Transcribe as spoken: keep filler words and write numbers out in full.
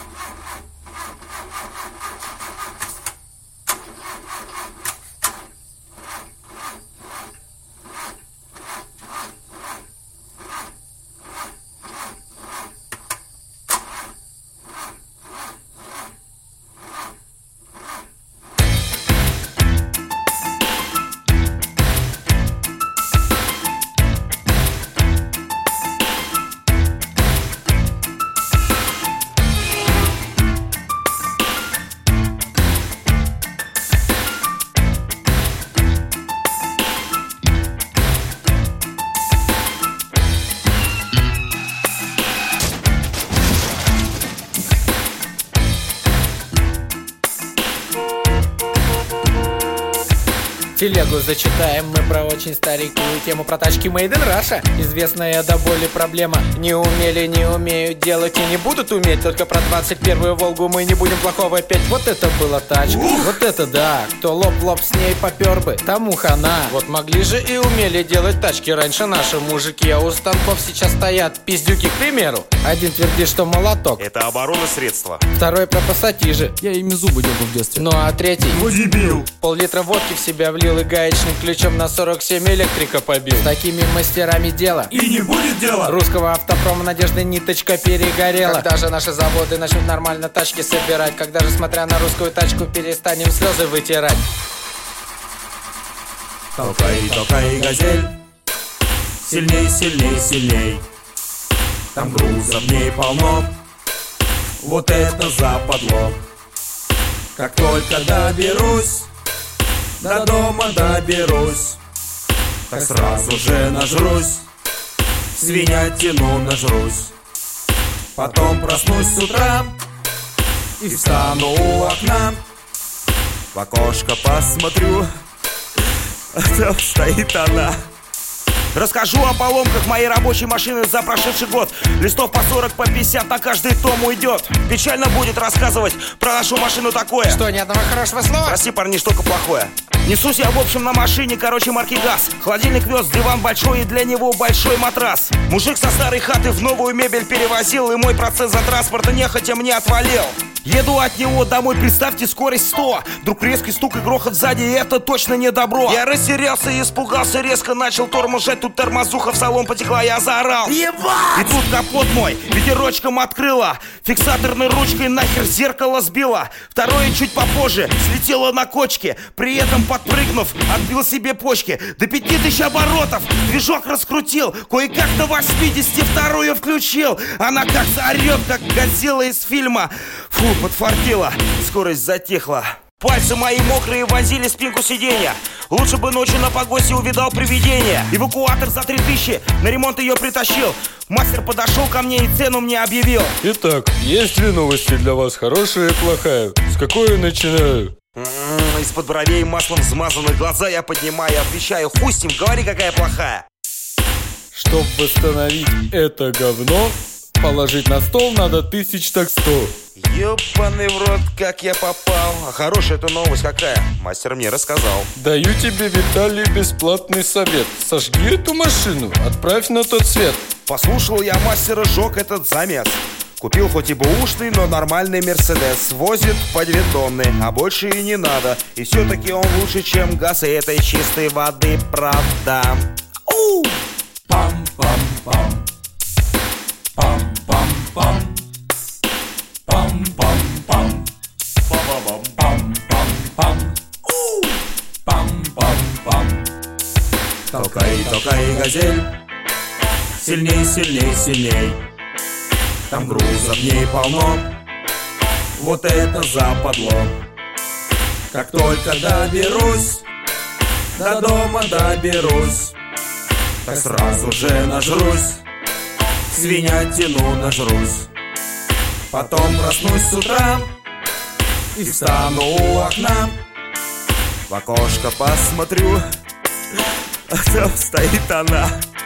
Телегу зачитаем мы про очень старенькую тему, про тачки Made in Russia. Известная до боли проблема. Не умели, не умеют делать и не будут уметь. Только про двадцать первую Волгу мы не будем плохого петь. Вот это была тачка, вот это да. Кто лоб в лоб с ней попер бы, тому хана. Вот могли же и умели делать тачки раньше наши мужики. А у станков сейчас стоят пиздюки, к примеру. Один твердит, что молоток — это оборона средства. Второй про пассатижи. Я ими зубы дергал в детстве. Ну а третий — вот дебил. Пол-литра водки в себя влил и гаечным ключом на сорок семь электрика побил. С такими мастерами дело и не будет дела. Русского автопрома надежда ниточка перегорела. Когда же наши заводы начнут нормально тачки собирать? Когда же, смотря на русскую тачку, перестанем слезы вытирать? Толкай, толкай, газель, сильней, сильней, сильней. Там груза в ней полно, вот это западло. Как только доберусь, до дома доберусь, так сразу же нажрусь, свинятину нажрусь. Потом проснусь с утра и встану у окна, в окошко посмотрю, а там стоит она. Расскажу о поломках моей рабочей машины за прошедший год. Листов по сорок, по пятьдесят на каждый том уйдет. Печально будет рассказывать про нашу машину такое. Что, ни одного хорошего слова? Прости, парниш, только плохое. Несусь я, в общем, на машине, короче, марки ГАЗ. Холодильник вез, диван большой и для него большой матрас. Мужик со старой хаты в новую мебель перевозил, и мой процесс за транспорта нехотя мне отвалил. Еду от него домой, представьте, скорость сто. Вдруг резкий стук и грохот сзади, и это точно не добро. Я растерялся и испугался, резко начал тормозжать. Тут тормозуха в салон потекла, я заорал: ебать! И тут капот мой ветерочком открыла, фиксаторной ручкой нахер зеркало сбила. Второе чуть попозже слетело на кочке, при этом подпрыгнув, отбил себе почки. До пяти тысяч оборотов движок раскрутил, кое-как до восьмидесяти вторую включил. Она как заорет, как газела из фильма. Фу, подфартило, скорость затихла. Пальцы мои мокрые вонзили спинку сиденья. Лучше бы ночью на погосе увидал привидение. Эвакуатор за три тысячи, на ремонт ее притащил. Мастер подошел ко мне и цену мне объявил. Итак, есть две новости для вас, хорошая и плохая. С какой я начинаю? М-м, из-под бровей маслом взмазаны глаза я поднимаю, отвечаю: хуй с ним, говори, какая плохая. Чтоб восстановить это говно, положить на стол надо тысяч так сто. Ёбаный в рот, как я попал. А хорошая эта новость какая? Мастер мне рассказал. Даю тебе, Виталий, бесплатный совет. Сожги эту машину, отправь на тот свет. Послушал я мастера, сжег этот замес. Купил хоть и бэушный, но нормальный Мерседес. Возит по две тонны, а больше и не надо. И все-таки он лучше, чем газ, и этой чистой воды правда. У! Пам-пам-пам. Пам-пам-пам. Пам-пам-пам. Пам-пам-пам. Пам-пам-пам. Толкай, толкай, газель, сильней, сильней, сильней. Там груза в ней полно, вот это западло. Как только доберусь, до дома доберусь, так сразу же нажрусь, свинятину нажрусь. Потом проснусь с утра и встану у окна, в окошко посмотрю, а там стоит она.